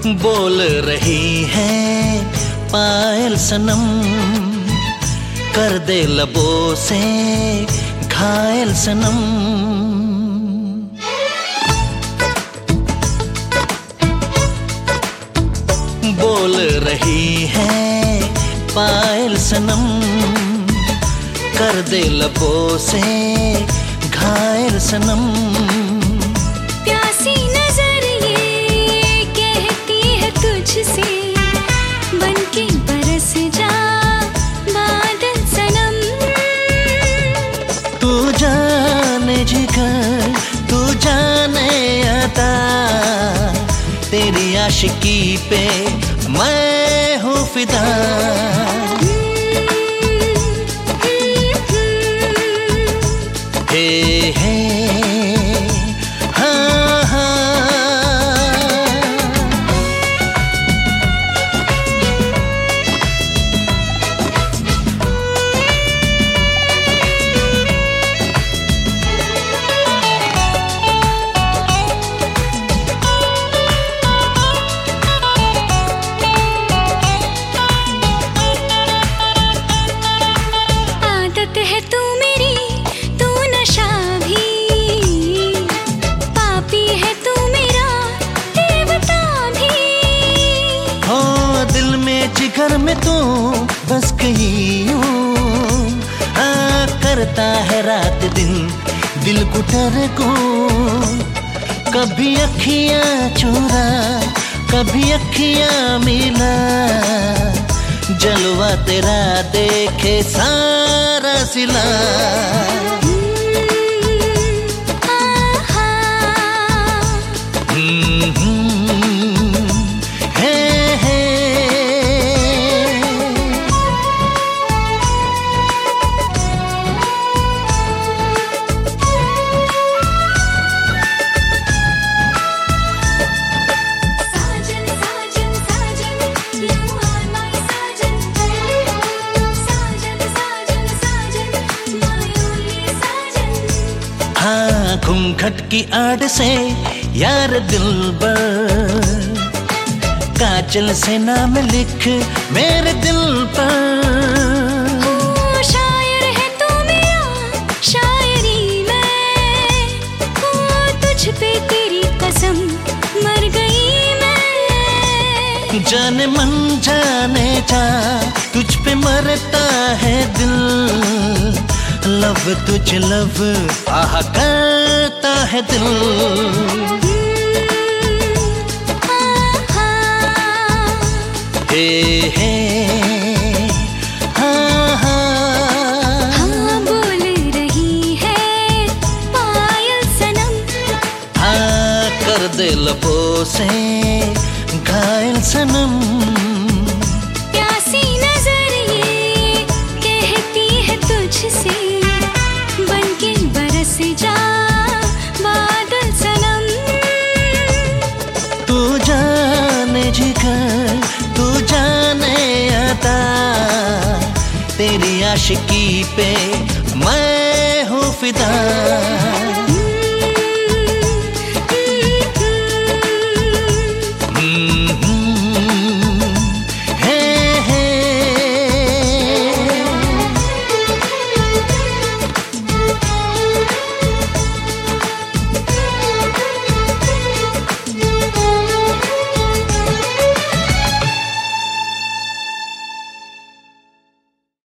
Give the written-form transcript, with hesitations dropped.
बोल रही है पायल सनम, कर दे लबों से घायल सनम। बोल रही है पायल सनम, कर दे लबों से घायल सनम। प्यासी नजर ये कहती है तुझसे, बनके बरस जा बादल सनम। तू जाने जिगर, तू जाने अता, तेरी आशिकी पे मैं हूँ फिदा। हे हे हाँ हाँ। आदत है तू मेरी, तू नशा भी, पापी है तू मेरा देवता भी। हो दिल में जिगर में तू बस गई हूँ, करता है रात दिन दिल कुटर को। कभी अखियाँ चुरा, कभी अखियाँ मिला, जलवा तेरा देखे सारा सिला। हे हे साजन साजन साजन, you are my Sajan. Sajan Sajan Sajan, my only साजन। हाँ घूंघट की आड़ से यार दिलबर, काजल से नाम लिख मेरे दिल पर। ओ शायर है तू मेरा, शायरी मैं, ओ तुझ पे तेरी कसम मर गई मैं। जाने मन जाने जा, तुझ पे मरता है दिल, लव तुझ लव आह करता है दिल। हे हे हाँ हाँ। हाँ बोल रही है पायल सनम, हाँ कर दे लबों से घायल सनम। प्यासी नजर ये कहती है तुझसे, बनके बरस जा बादल सनम। तू जाने जिगर, तू जाने अता, तेरी आशिकी पे मैं हूँ फिदा।